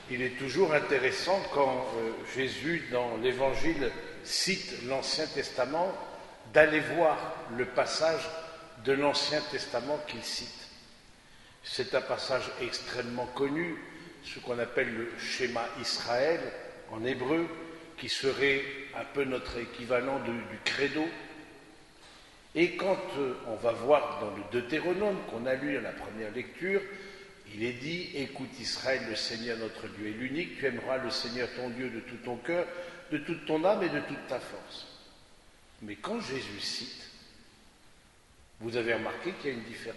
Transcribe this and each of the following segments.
Il est toujours intéressant quand Jésus, dans l'Évangile, cite l'Ancien Testament, d'aller voir le passage de l'Ancien Testament qu'il cite. C'est un passage extrêmement connu, ce qu'on appelle le schéma Israël en hébreu, qui serait un peu notre équivalent du credo. Et quand on va voir dans le Deutéronome qu'on a lu à la première lecture, il est dit « Écoute Israël, le Seigneur notre Dieu est l'unique, tu aimeras le Seigneur ton Dieu de tout ton cœur, de toute ton âme et de toute ta force. » Mais quand Jésus cite, vous avez remarqué qu'il y a une différence.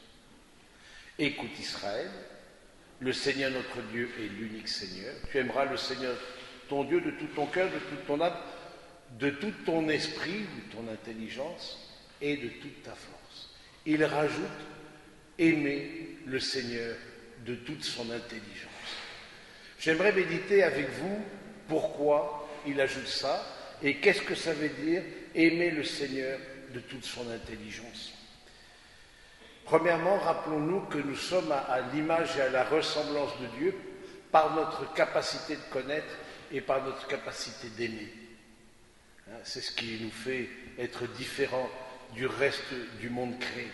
« Écoute Israël, le Seigneur notre Dieu est l'unique Seigneur, tu aimeras le Seigneur ton Dieu de tout ton cœur, de toute ton âme, de tout ton esprit ou ton intelligence et de toute ta force. » Il rajoute « Aimer le Seigneur de toute son intelligence. » J'aimerais méditer avec vous pourquoi il ajoute ça et qu'est-ce que ça veut dire aimer le Seigneur de toute son intelligence. Premièrement, rappelons-nous que nous sommes à l'image et à la ressemblance de Dieu par notre capacité de connaître et par notre capacité d'aimer. C'est ce qui nous fait être différents du reste du monde créé.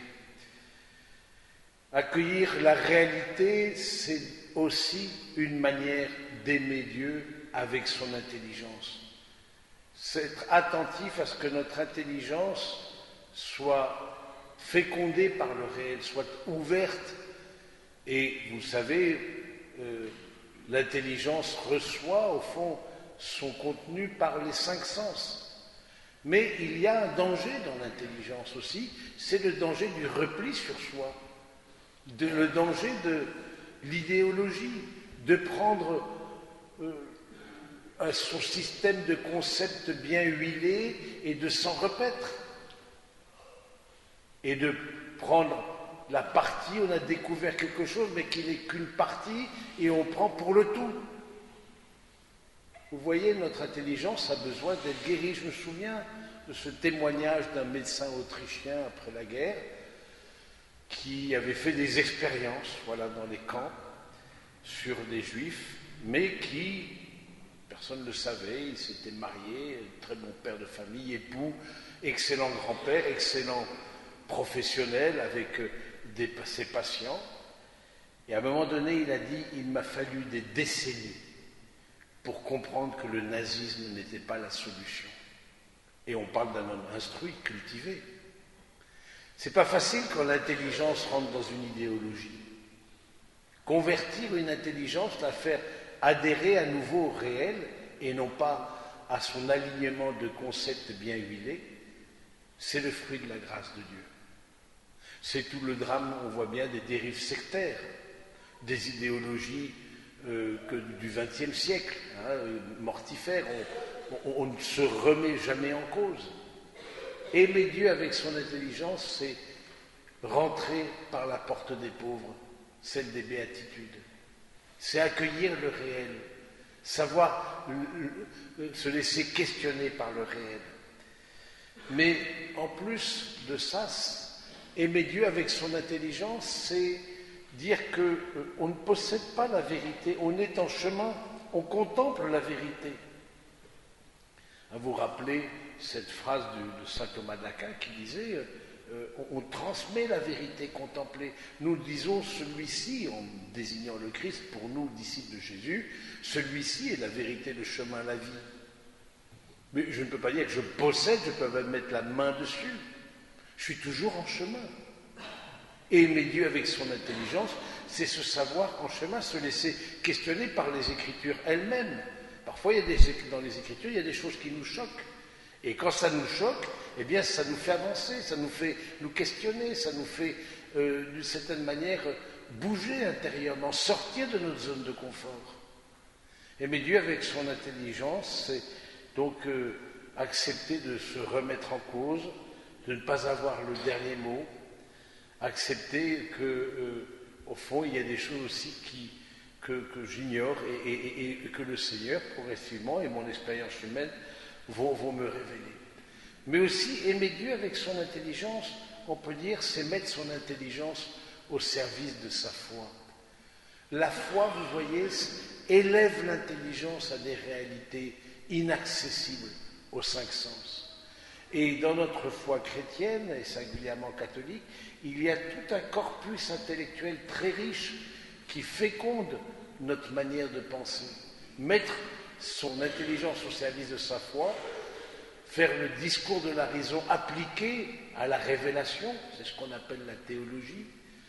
Accueillir la réalité, c'est aussi une manière d'aimer Dieu avec son intelligence. C'est être attentif à ce que notre intelligence soit fécondée par le réel, soit ouverte. Et vous savez, l'intelligence reçoit au fond son contenu par les 5 sens. Mais il y a un danger dans l'intelligence aussi, c'est le danger du repli sur soi. Le danger de l'idéologie, de prendre son système de concepts bien huilé et de s'en repaître. Et de prendre la partie, on a découvert quelque chose, mais qui n'est qu'une partie, et on prend pour le tout. Vous voyez, notre intelligence a besoin d'être guérie. Je me souviens de ce témoignage d'un médecin autrichien après la guerre, qui avait fait des expériences dans les camps sur des juifs, mais qui, personne ne le savait, il s'était marié, très bon père de famille, époux, excellent grand-père, excellent professionnel avec ses patients. Et à un moment donné, il a dit « Il m'a fallu des décennies pour comprendre que le nazisme n'était pas la solution. » Et on parle d'un homme instruit, cultivé. C'est pas facile quand l'intelligence rentre dans une idéologie. Convertir une intelligence, la faire adhérer à nouveau au réel et non pas à son alignement de concepts bien huilés, c'est le fruit de la grâce de Dieu. C'est tout le drame, on voit bien, des dérives sectaires, des idéologies du XXe siècle, mortifères. On ne se remet jamais en cause. Aimer Dieu avec son intelligence, c'est rentrer par la porte des pauvres, celle des béatitudes. C'est accueillir le réel, savoir se laisser questionner par le réel. Mais en plus de ça, aimer Dieu avec son intelligence, c'est dire qu'on ne possède pas la vérité, on est en chemin, on contemple la vérité. Vous vous rappelez cette phrase de saint Thomas d'Aquin qui disait on transmet la vérité contemplée. Nous disons celui-ci, en désignant le Christ, pour nous, disciples de Jésus, celui-ci est la vérité, le chemin, la vie. Mais je ne peux pas dire que je possède, je peux même mettre la main dessus. Je suis toujours en chemin. Aimer Dieu avec son intelligence, c'est se savoir en chemin, se laisser questionner par les Écritures elles-mêmes. Parfois, dans les Écritures, il y a des choses qui nous choquent. Et quand ça nous choque, eh bien, ça nous fait avancer, ça nous fait nous questionner, ça nous fait, d'une certaine manière, bouger intérieurement, sortir de notre zone de confort. Aimer Dieu avec son intelligence, c'est donc accepter de se remettre en cause, de ne pas avoir le dernier mot, accepter au fond, il y a des choses aussi que j'ignore et que le Seigneur, progressivement, et mon expérience humaine, vont me révéler. Mais aussi, aimer Dieu avec son intelligence, on peut dire, c'est mettre son intelligence au service de sa foi. La foi, vous voyez, élève l'intelligence à des réalités inaccessibles aux cinq sens. Et dans notre foi chrétienne, et singulièrement catholique, il y a tout un corpus intellectuel très riche qui féconde notre manière de penser. Mettre son intelligence au service de sa foi, faire le discours de la raison appliqué à la révélation, c'est ce qu'on appelle la théologie.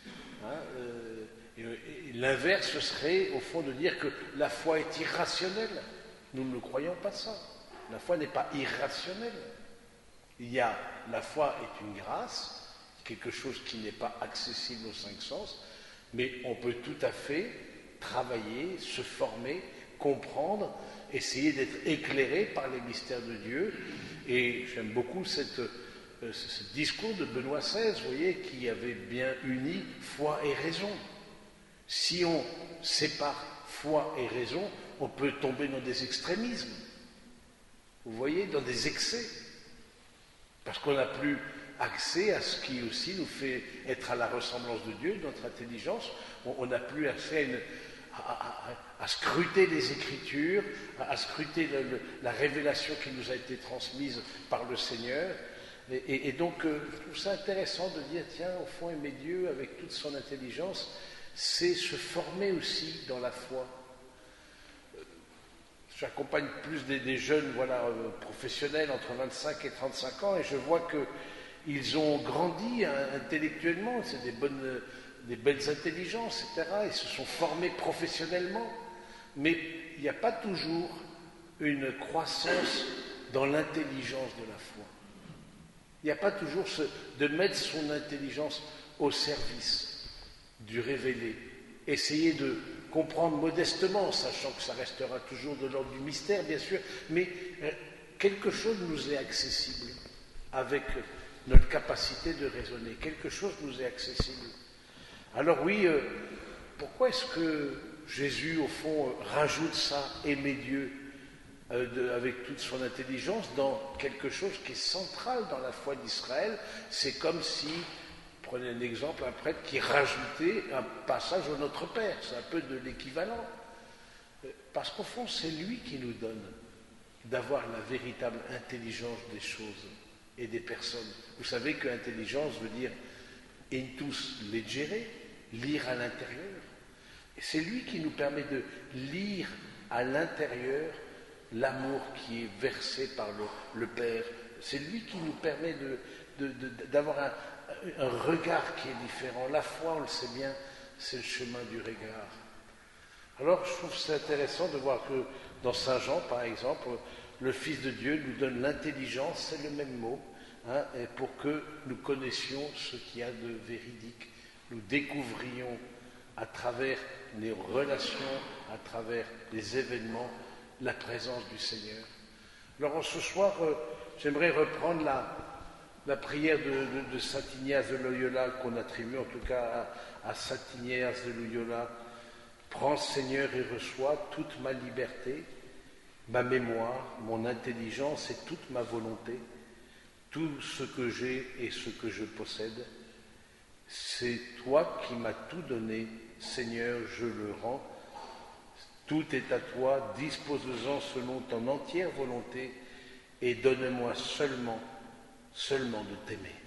Et l'inverse, ce serait au fond de dire que la foi est irrationnelle. Nous ne croyons pas ça. La foi n'est pas irrationnelle. La foi est une grâce, quelque chose qui n'est pas accessible aux cinq sens, mais on peut tout à fait travailler, se former, comprendre, essayer d'être éclairé par les mystères de Dieu. Et j'aime beaucoup ce discours de Benoît XVI, vous voyez, qui avait bien uni foi et raison. Si on sépare foi et raison, on peut tomber dans des extrémismes, vous voyez, dans des excès, parce qu'on n'a plus accès à ce qui aussi nous fait être à la ressemblance de Dieu, notre intelligence. On n'a plus accès à scruter les Écritures, à scruter la révélation qui nous a été transmise par le Seigneur. Et donc, je trouve ça intéressant de dire, tiens, au fond, aimer Dieu avec toute son intelligence, c'est se former aussi dans la foi. J'accompagne plus des jeunes professionnels entre 25 et 35 ans et je vois qu'ils ont grandi intellectuellement, c'est des belles intelligences, etc. Ils se sont formés professionnellement, mais il n'y a pas toujours une croissance dans l'intelligence de la foi. Il n'y a pas toujours de mettre son intelligence au service du révélé, essayer de comprendre modestement, sachant que ça restera toujours de l'ordre du mystère, bien sûr, mais quelque chose nous est accessible avec notre capacité de raisonner. Quelque chose nous est accessible. Alors oui, pourquoi est-ce que Jésus, au fond, rajoute ça, aimer Dieu, avec toute son intelligence, dans quelque chose qui est central dans la foi d'Israël? C'est comme si, prenez un exemple, un prêtre qui rajoutait un passage au Notre Père, c'est un peu de l'équivalent. Parce qu'au fond, c'est lui qui nous donne d'avoir la véritable intelligence des choses et des personnes. Vous savez que intelligence veut dire intus legere, lire à l'intérieur. Et c'est lui qui nous permet de lire à l'intérieur l'amour qui est versé par le Père. C'est lui qui nous permet d'avoir un regard qui est différent. La foi, on le sait bien, c'est le chemin du regard. Alors, je trouve c'est intéressant de voir que dans Saint Jean, par exemple, le Fils de Dieu nous donne l'intelligence, c'est le même mot, et pour que nous connaissions ce qu'il y a de véridique. Nous découvrions à travers les relations, à travers les événements, la présence du Seigneur. Alors, ce soir, j'aimerais reprendre la prière de saint Ignace de Loyola, qu'on attribue en tout cas à saint Ignace de Loyola. Prends, Seigneur, et reçois toute ma liberté, ma mémoire, mon intelligence et toute ma volonté, tout ce que j'ai et ce que je possède. C'est toi qui m'as tout donné, Seigneur, je le rends. Tout est à toi, dispose-en selon ton entière volonté et donne-moi seulement de t'aimer.